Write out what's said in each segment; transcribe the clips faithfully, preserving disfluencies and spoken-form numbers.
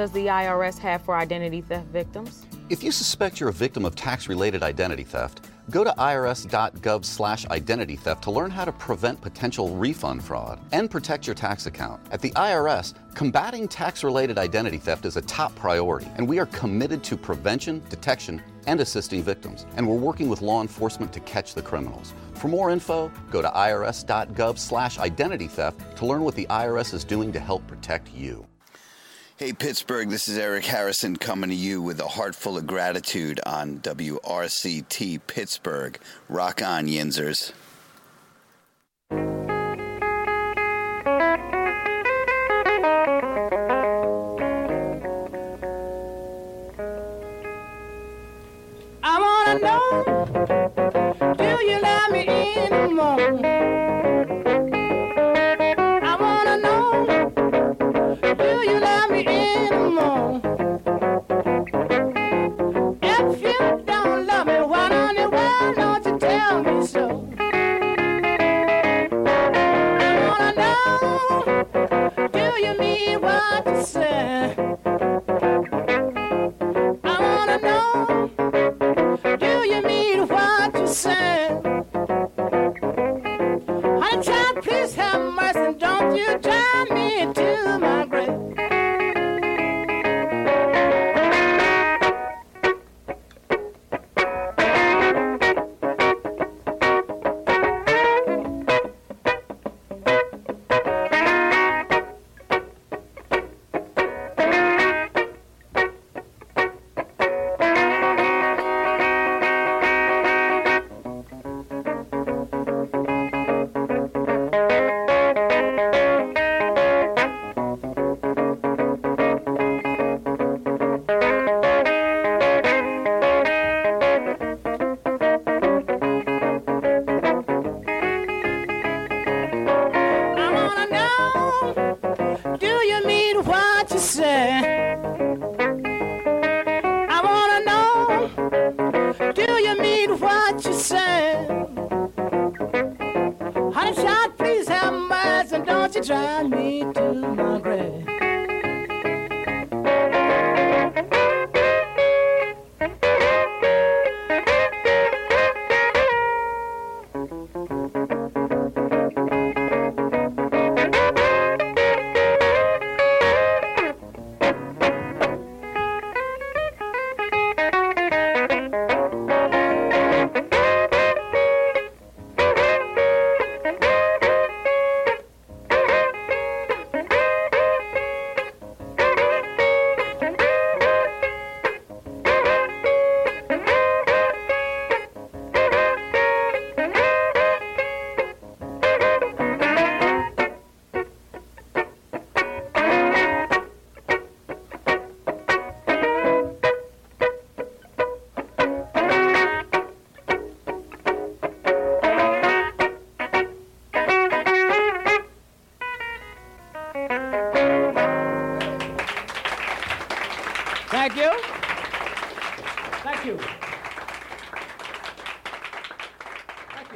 does the I R S have for identity theft victims? If you suspect you're a victim of tax-related identity theft, go to I R S dot gov slash identity theft to learn how to prevent potential refund fraud and protect your tax account. At the I R S, combating tax-related identity theft is a top priority, and we are committed to prevention, detection, and assisting victims. And we're working with law enforcement to catch the criminals. For more info, go to I R S dot gov slash identity theft to learn what the I R S is doing to help protect you. Hey, Pittsburgh, this is Eric Harrison coming to you with a heart full of gratitude on W R C T Pittsburgh. Rock on, Yinzers. I wanna know, do you love me anymore? I wanna know, do you love me anymore? If you don't love me, why don't you, why don't you tell me so? I wanna know, do you mean what you say? I wanna know, do you mean what you say? Honey child, please have mercy, don't you drive me to my grave. Drive me to my grave. Thank you. Thank you. Thank you.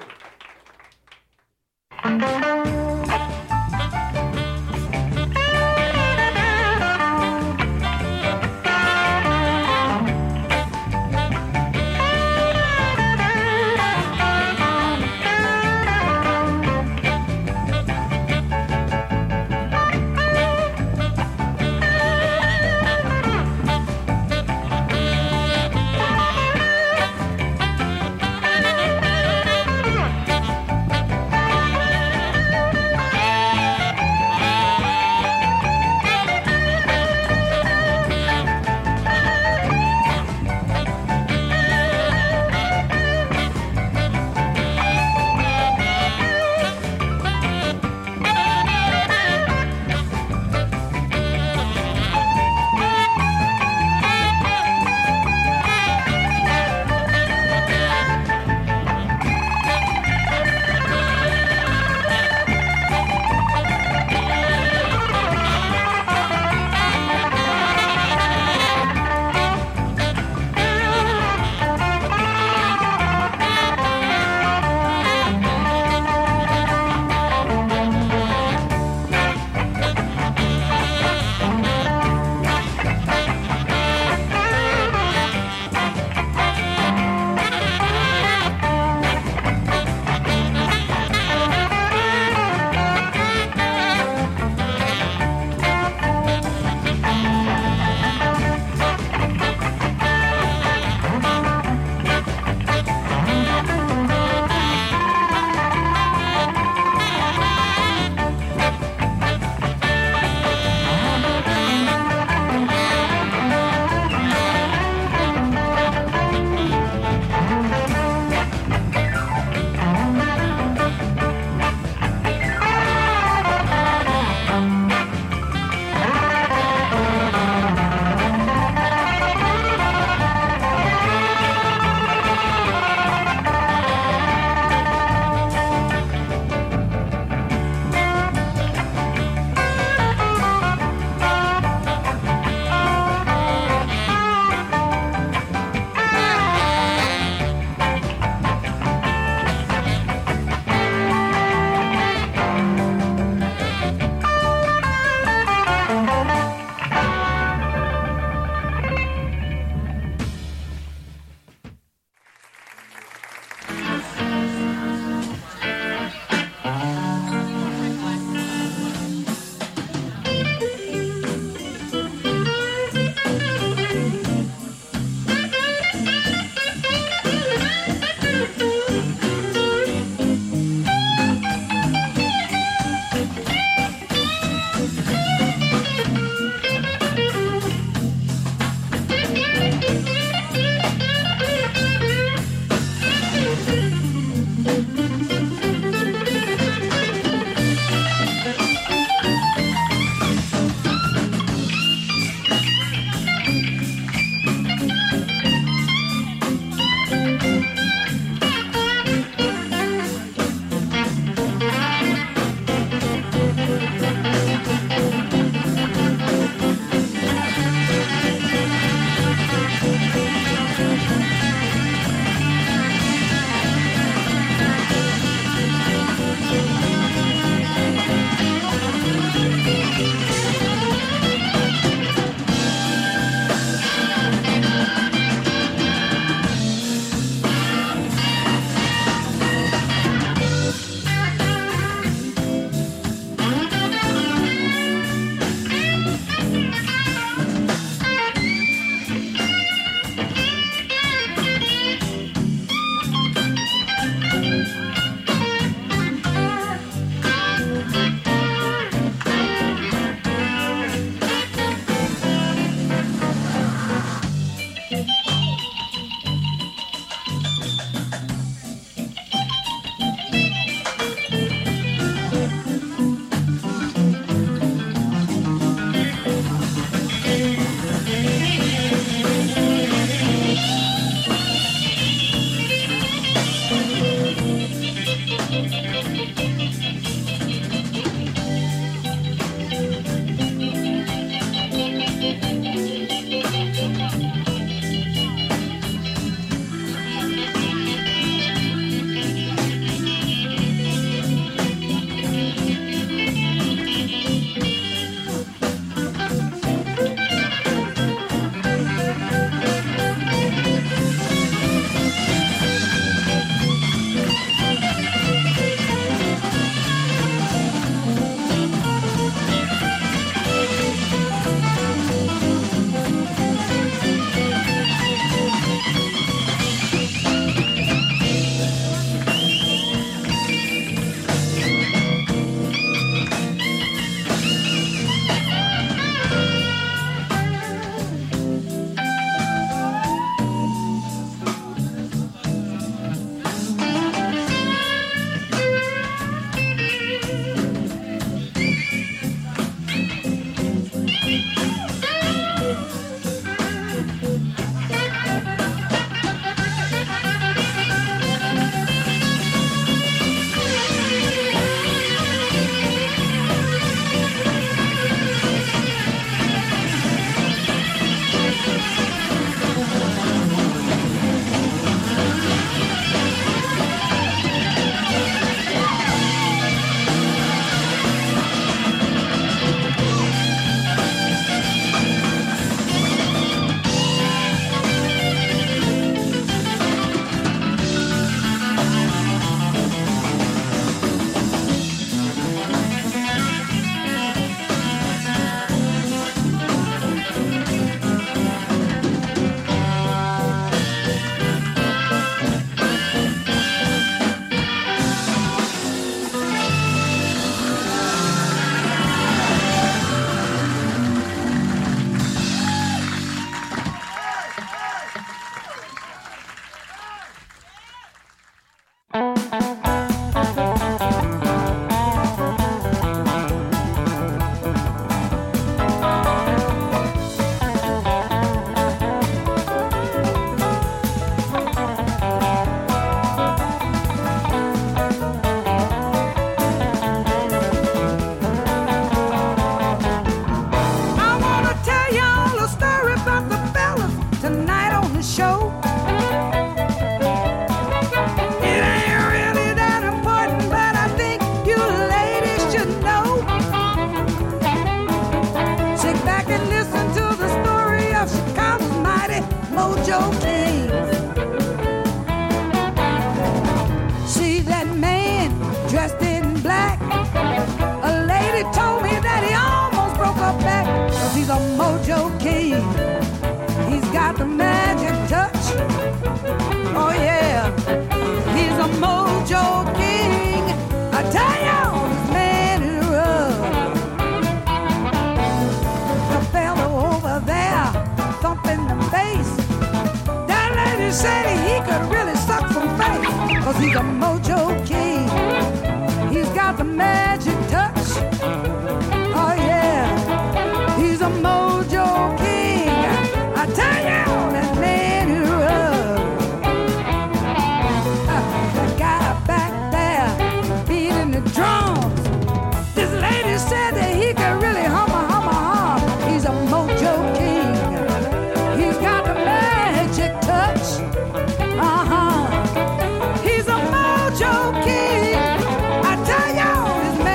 He's a mojo king. I tell y'all, this man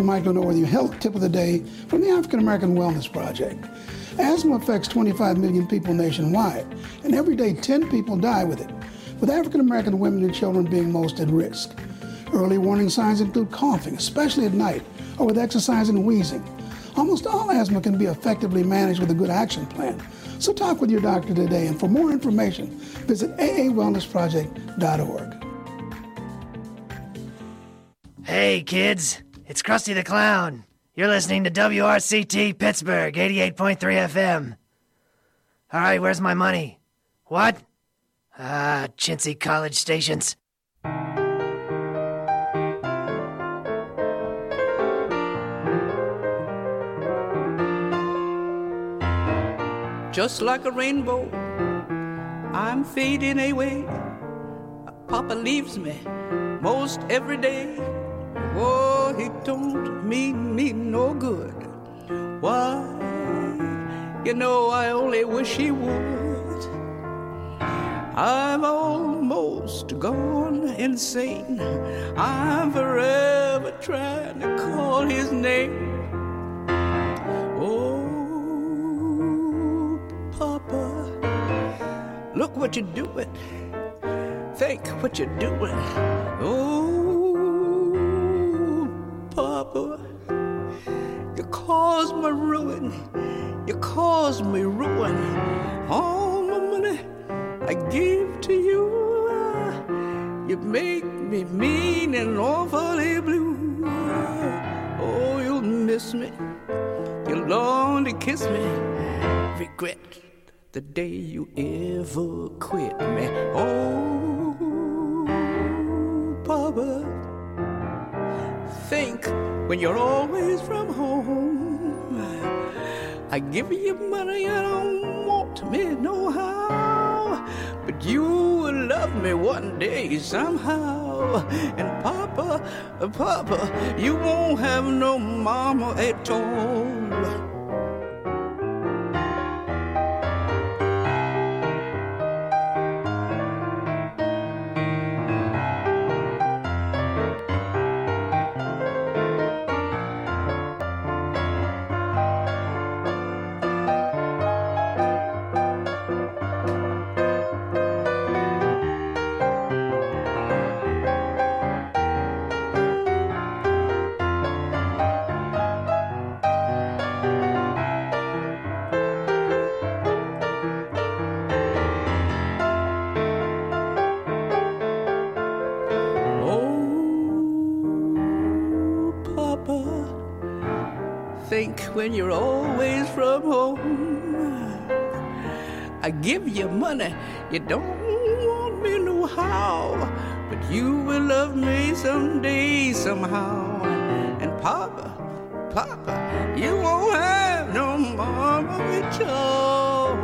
Doctor Michael North, your health tip of the day from the African American Wellness Project. Asthma affects twenty-five million people nationwide, and every day ten people die with it, with African American women and children being most at risk. Early warning signs include coughing, especially at night, or with exercise and wheezing. Almost all asthma can be effectively managed with a good action plan. So talk with your doctor today, and for more information, visit A A wellness project dot org. Hey, kids, it's Krusty the Clown. You're listening to W R C T Pittsburgh, eighty-eight point three F M. All right, where's my money? What? Ah, chintzy college stations. Just like a rainbow, I'm fading away. Papa leaves me most every day. Oh, he don't mean me no good. Why? You know, I only wish he would. I'm almost gone insane. I'm forever trying to call his name. Oh, Papa, look what you're doing. Think what you're doing. Oh, Papa, you caused my ruin. You caused me ruin. All my money I give to you. You make me mean and awfully blue. Oh, you'll miss me. You'll long to kiss me. Regret the day you ever quit me. Oh, Papa, think when you're always from home. I give you money, I don't want me no how, but you will love me one day somehow. And Papa, Papa, you won't have no mama at all. When you're always from home, I give you money, you don't want me no how, but you will love me someday somehow. And Papa, Papa, you won't have no mama at all.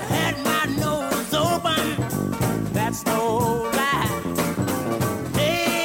That's no lie. Hey,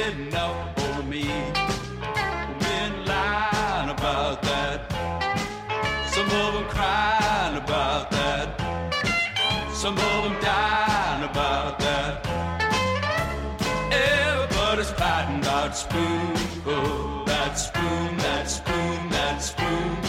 enough for me. Men lying about that. Some of them crying about that. Some of them dying about that. Everybody's fighting about spoon. Oh, that spoon, that spoon, that spoon.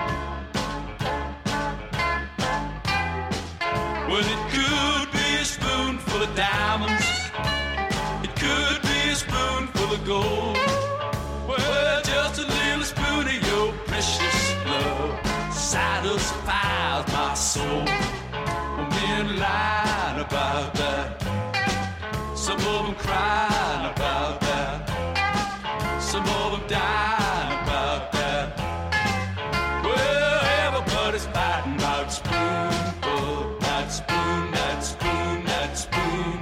Well, it could be a spoon full of diamonds. It could be a spoon full of gold. Well, just a little spoon of your precious love satisfies my soul. Men lying about that. Some of them crying about that. Some of them dying about that. Well, everybody's fighting about spoon. Oh, that spoon, that spoon, that spoon.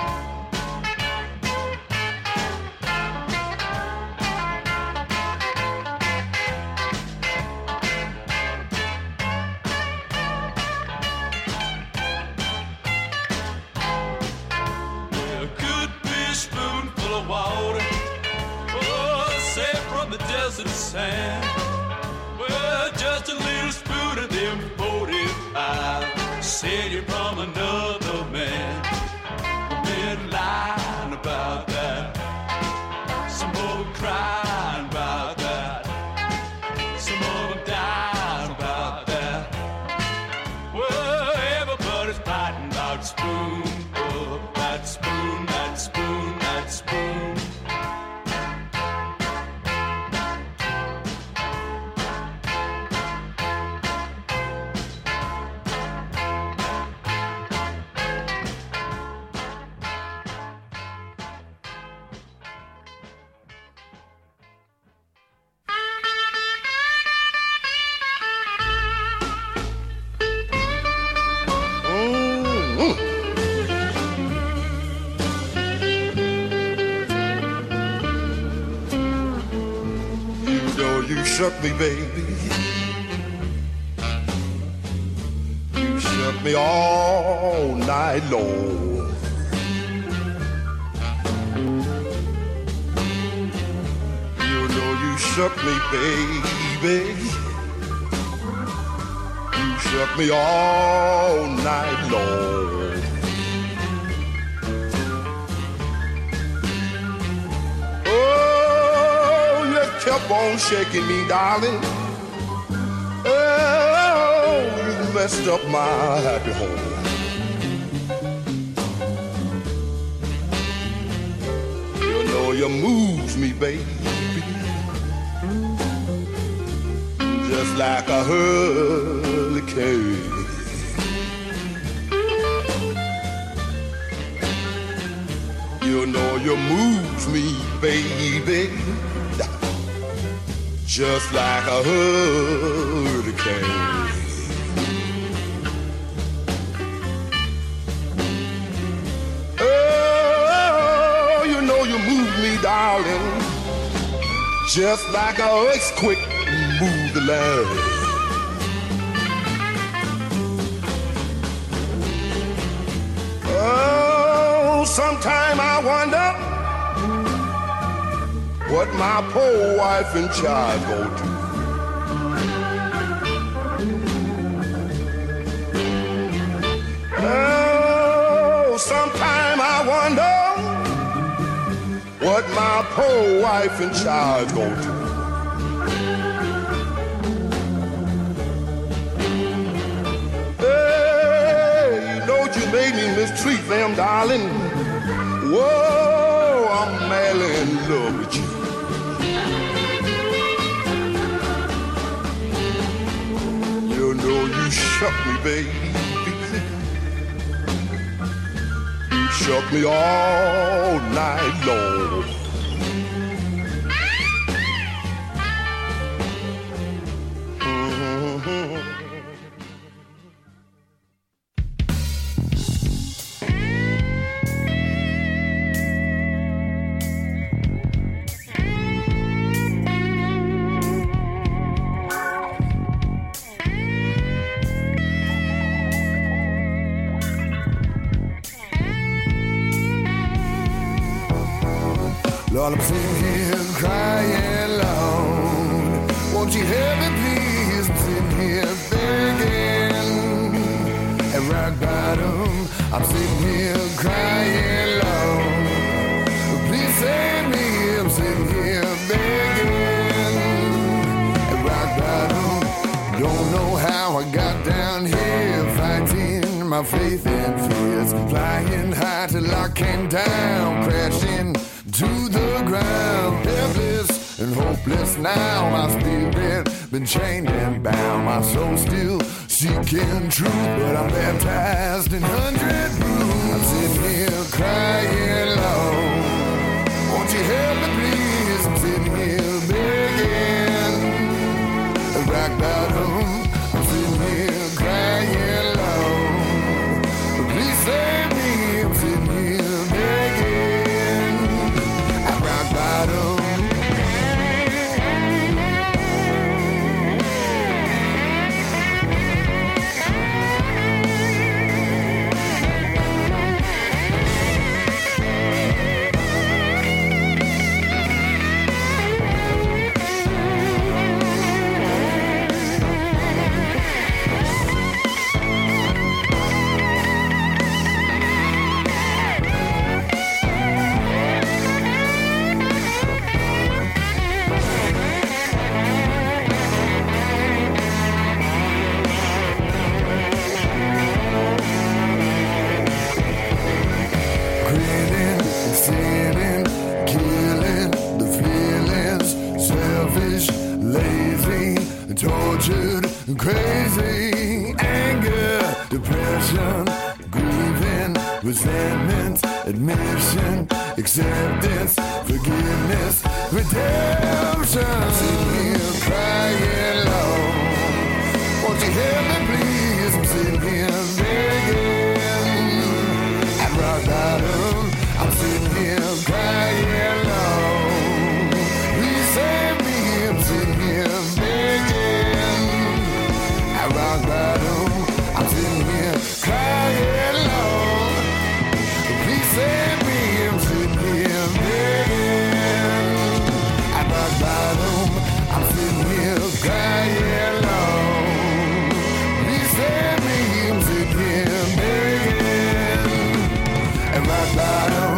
Well, could be a spoonful of water. Oh, saved from the desert sand. Well, just a little spoon of them forty-five. Said you from another man. Men lying about that. Some of them crying about that. Some of them dying about that. Well, everybody's fighting about spoon. Oh, that spoon, that spoon, that spoon. Shook me, baby. You shook me all night long. You know you shook me, baby. You shook me all night long. Kept on shaking me, darling. Oh, you messed up my happy home. You know you moved me, baby, just like a hurricane. You know you moved me, baby, just like a hurricane. Oh, you know you move me, darling, just like an earthquake move the land. Oh, sometime I wonder what my poor wife and child go to. Oh, sometime I wonder what my poor wife and child go to. Hey, don't you make me mistreat them, darling. Whoa, I'm madly in love with you. You know you shook me, baby. You shook me all night long. Lord, I'm sitting here crying alone. Won't you help me, please? I'm sitting here begging. At rock bottom, I'm sitting here crying alone. Please save me, I'm sitting here begging. At rock bottom, don't know how I got down here, fighting my faith and fears, flying high till I came down, crashing to the ground, helpless and hopeless now. My spirit been chained and bound, my soul still seeking truth, but I'm baptized in hundred blues. I'm sitting here crying low. Won't you help me, please? I'm sitting here begging. Rock bottom, I'm sitting here crying low. Please save me, I'm sitting here begging. At rock bottom. Tortured, crazy, anger, depression, grieving, resentment, admission, acceptance, forgiveness, redemption. I'm sitting here crying low. Won't you help me, please? I'm sitting here begging. At rock bottom, I'm sitting here crying low. Please save me, I'm sitting here begging. Rock bottom, I'm sitting here crying low. Please save me, I'm sitting here begging. At rock bottom, I'm sitting here crying low. Please save me, I'm sitting here begging. At rock bottom.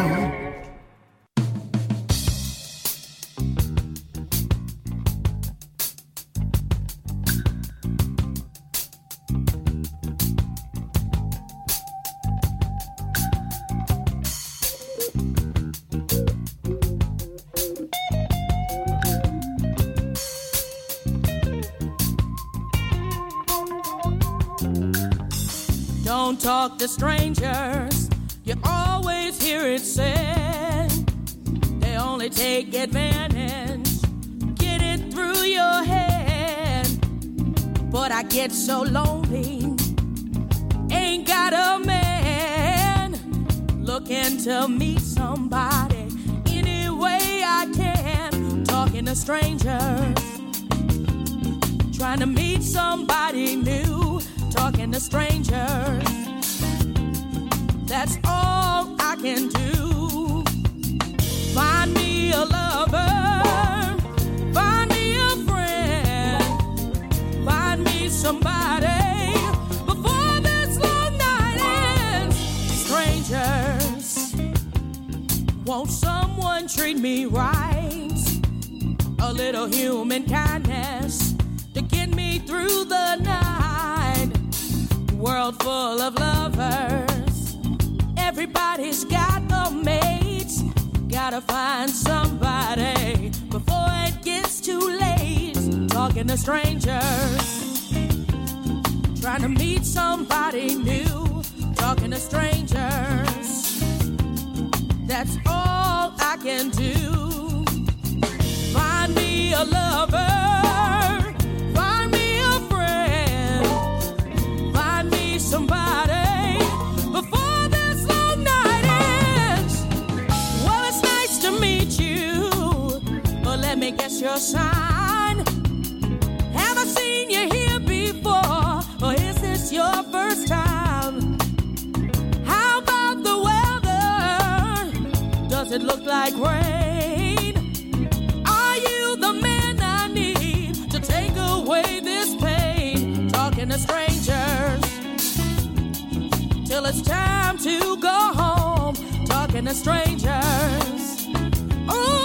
Don't talk to strangers, you always hear it said. They only take advantage, get it through your head. But I get so lonely, ain't got a man, looking to meet somebody any way I can. Talking to strangers, trying to meet somebody new. Talking to strangers, that's all I can do. Find me a lover, find me a friend, find me somebody before this long night ends. Strangers, won't someone treat me right? A little human kindness to get me through the night. World full of lovers, everybody's got a mate. Gotta find somebody before it gets too late. Talking to strangers, trying to meet somebody new. Talking to strangers, that's all I can do. Find me a lover, find me a friend, find me somebody before this long night ends. Well, it's nice to meet you, but let me guess your sign. Have I seen you here before, or is this your first time? How about the weather? Does it look like rain? to strangers till it's time to go home. Talking to strangers. Ooh.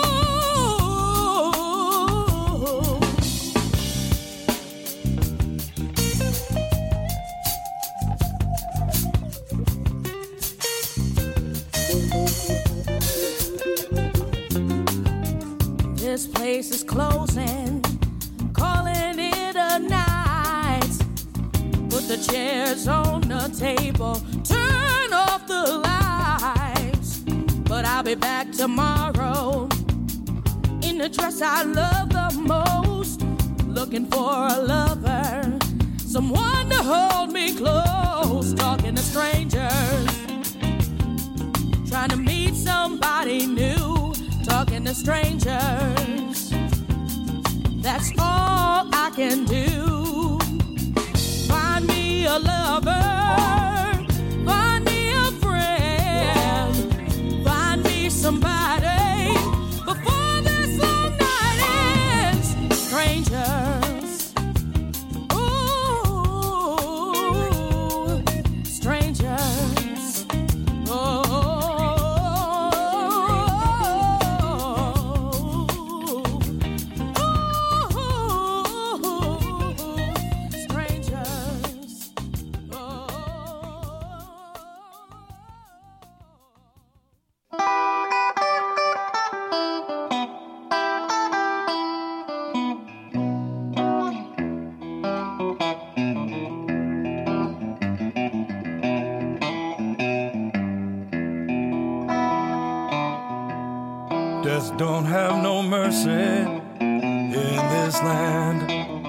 This place is closing, calling it a night. Put the chairs on the table, turn off the lights. But I'll be back tomorrow in the dress I love the most. Looking for a lover, someone to hold me close. Talking to strangers, trying to meet somebody new. Talking to strangers, that's all I can do. Find me a lover, find me a friend, find me somebody before this long night ends. Strangers, ooh, strangers, oh. Death don't have no mercy in this land.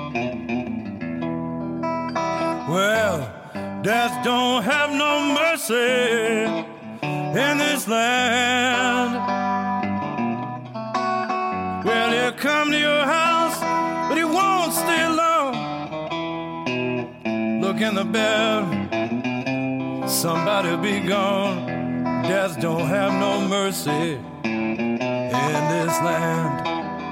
Well, death don't have no mercy in this land. Well, he'll come to your house, but he won't stay long. Look in the bed, somebody'll be gone. Death don't have no mercy in this land.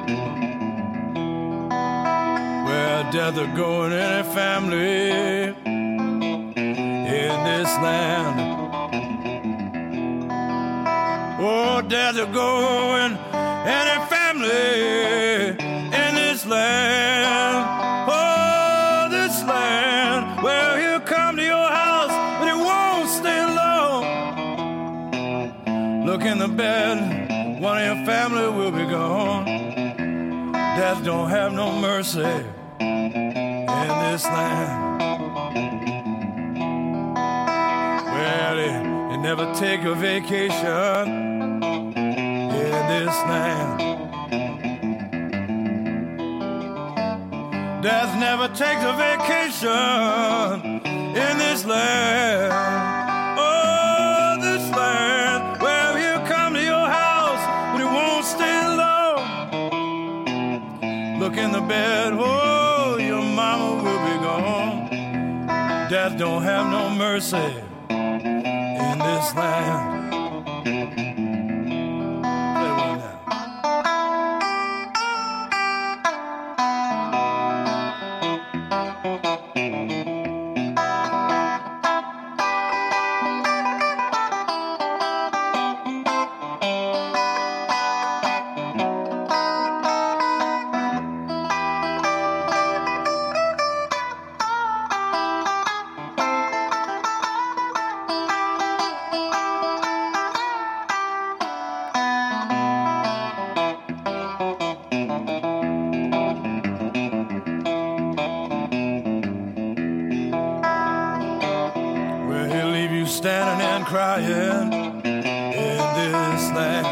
Where death will go in any family in this land. Oh, death will go in any family in this land. Oh, this land where he'll come to your house, but he won't stay long. Look in the bed, one of your family will be gone. Death don't have no mercy in this land. Well, they, they never take a vacation in this land. Death never takes a vacation in this land. Oh, this land where he'll come to your house, but he won't stay long. Look in the bed, oh, your mama will be gone. Death don't have no mercy in this land. Play one now. Standing and crying in this land.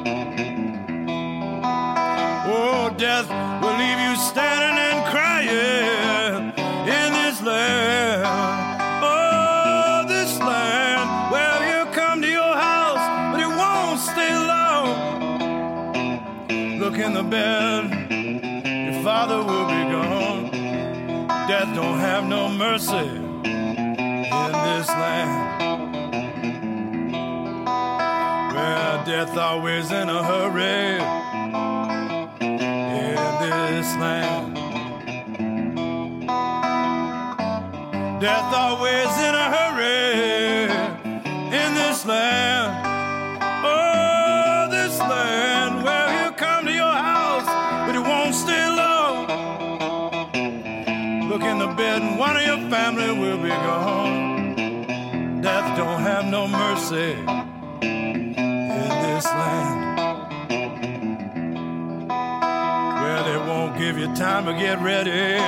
Oh, death will leave you standing and crying in this land. Oh, this land where he'll come to your house, but he won't stay long. Look in the bed, your father will be gone. Death don't have no mercy in this land. Death always in a hurry in this land. Death always in a hurry in this land. Oh, this land where he'll come to your house, but he won't stay long. Look in the bed and one of your family will be gone. Death don't have no mercy in this land, where they won't give you time to get ready.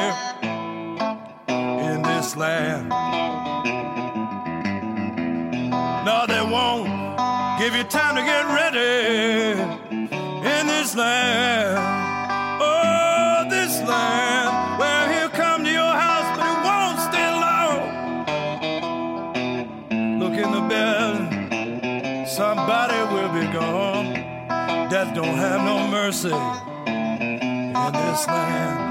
This land. No, they won't give you time to get ready in this land. Oh, this land where he'll come to your house, but he won't stay long. Look in the bed, somebody will be gone. Death don't have no mercy in this land.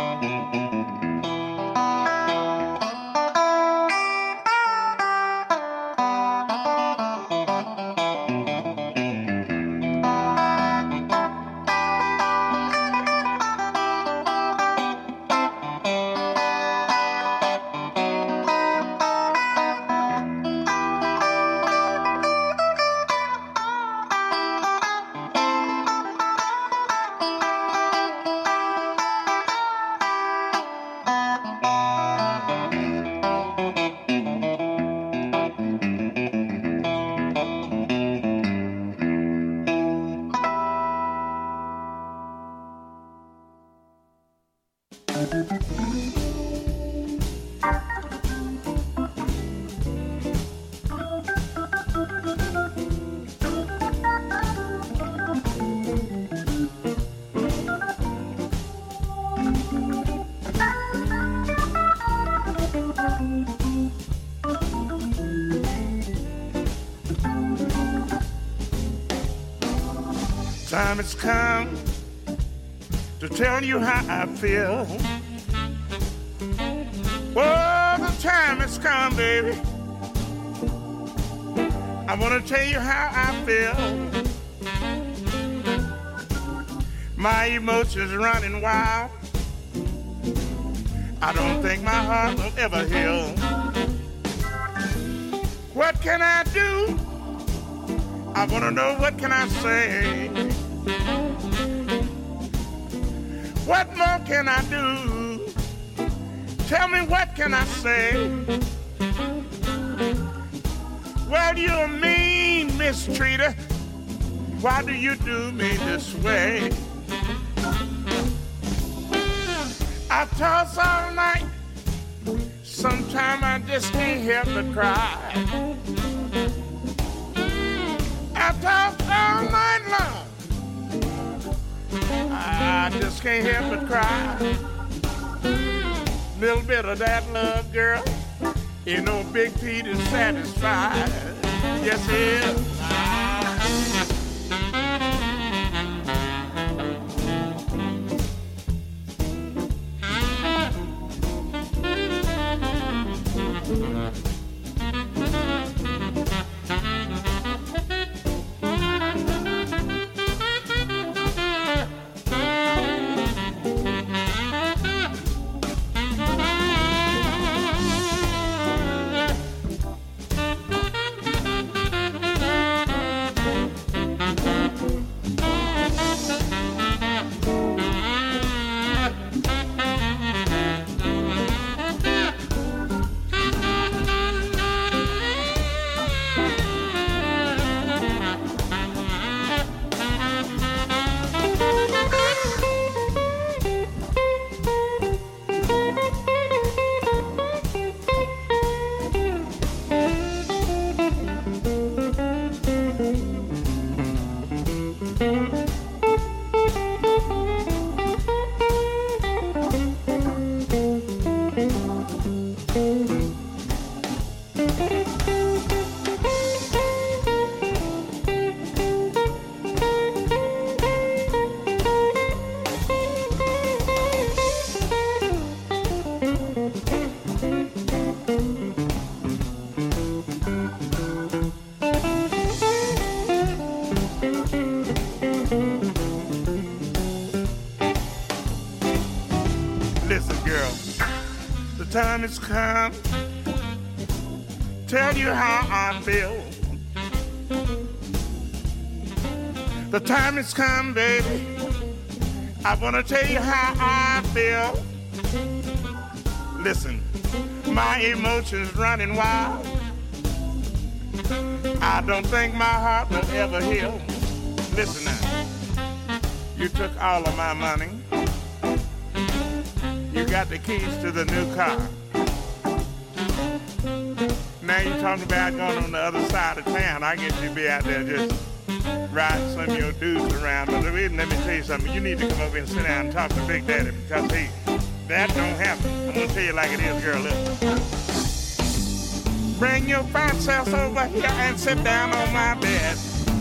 Time has come to tell you how I feel. Oh, the time has come, baby. I want to tell you how I feel. My emotions running wild. I don't think my heart will ever heal. What can I do? I want to know, what can I say? What more can I do? Tell me, what can I say? Well, you're a mean mistreater. Why do you do me this way? I toss all night. Sometimes I just can't help but cry. I toss all night long. I just can't help but cry. Little bit of that love, girl. You know Big Pete is satisfied. Yes, he is. Time has come tell you how I feel. The time has come, baby. I want to tell you how I feel. Listen, my emotions running wild. I don't think my heart will ever heal. Listen now, you took all of my money. You got the keys to the new car. Now you're talking about going on the other side of town. I guess you'd be out there just riding some of your dudes around. But let me tell you something. You need to come over and sit down and talk to Big Daddy because, hey, that don't happen. I'm going to tell you like it is, girl. Listen. Bring your fine self over here and sit down on my bed.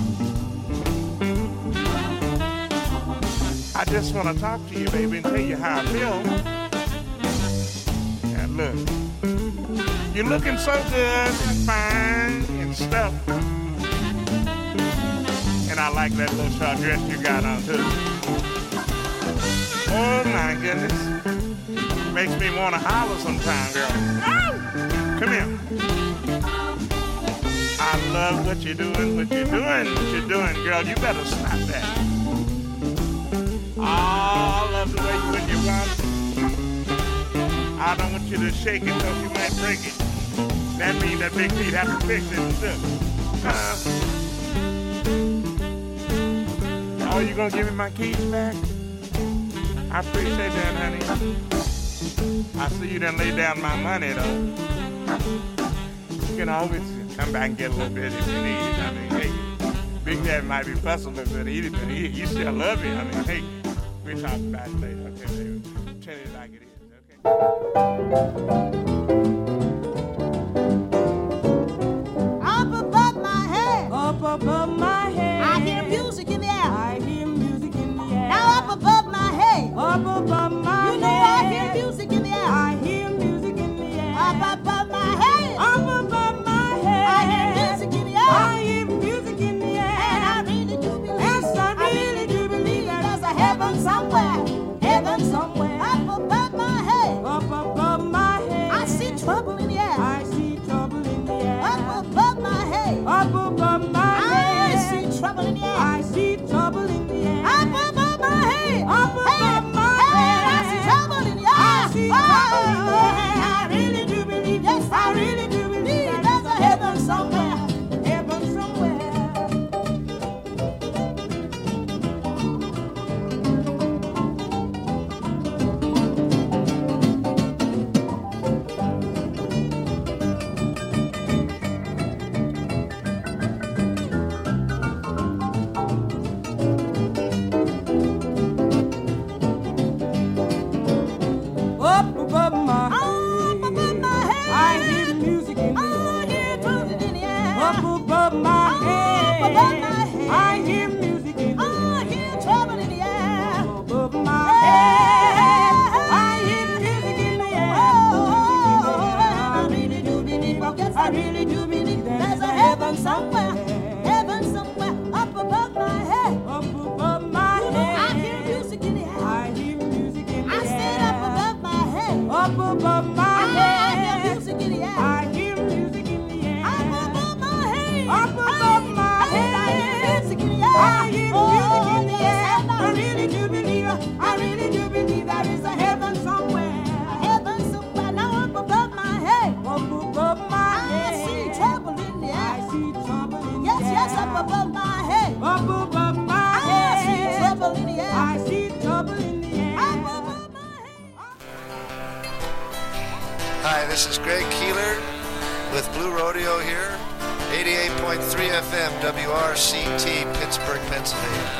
I just want to talk to you, baby, and tell you how I feel. And look, you're looking so good and fine and stuff. And I like that little short dress you got on, too. Oh, my goodness. Makes me want to holler sometime, girl. Come here. I love what you're doing, what you're doing, what you're doing, girl. You better stop that. I love the way you when you want. I don't want you to shake it because you might break it. That means that Big Pete have to fix it too. Uh, oh, you gonna give me my keys back? I appreciate that, honey. I see you done lay down my money though. You can always come back and get a little bit if you need it. I mean, hey, Big Daddy might be fussing, but he, he, he still love you. I mean, hey, we'll talk about it later. Okay, baby. Tell it like it is. Okay. Up above my head. Up above my head. I hear music in the air. I hear music in the air. Now up above my head. Up above my head. You know I hear music in the air. I hear music in the air. Up above my head. Up above my head. I hear music in the air. I hear music in the air. And I really do believe. Yes, I really do believe there's a heaven somewhere. Heaven somewhere. Up above my head. Up above my head. I see trouble in the air. I see trouble in the air. Up above my head. Up above my head. I see trouble in the air. I see trouble in the air. Up above my head. Up above my head. I see trouble in the air. I see trouble in the air. I really do believe. Yes, I really do believe there's a heaven somewhere. Heaven somewhere. Up above my head. I hear music in the air. Up above my head. I hear music in the air. Trouble in the air. Above my head. I hear music in the air. I really do believe. Yes, I really do believe there's a heaven somewhere. Heaven somewhere. Up above my head. Up above my head. I hear music in the air. I hear music in the I air. said up above my head. Up above my I head. hear music in the air. I hear music in the air. Up above my head. Up above my head. I hear music in the air. I hear music in the yes, air. I I really do believe, I really do believe there is a heaven somewhere. Heaven somewhere. Now up above my head. Up above my I head. see trouble in the air. I see trouble in the Yes, air. yes, up above my head. Up above my I head. see trouble in the air. I see trouble in the air. Up above my head. Hi, this is Greg Keeler with Blue Rodeo here, eighty-eight point three F M, W R C T, Pittsburgh, Pennsylvania.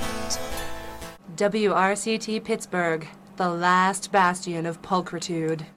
W R C T Pittsburgh, the last bastion of pulchritude.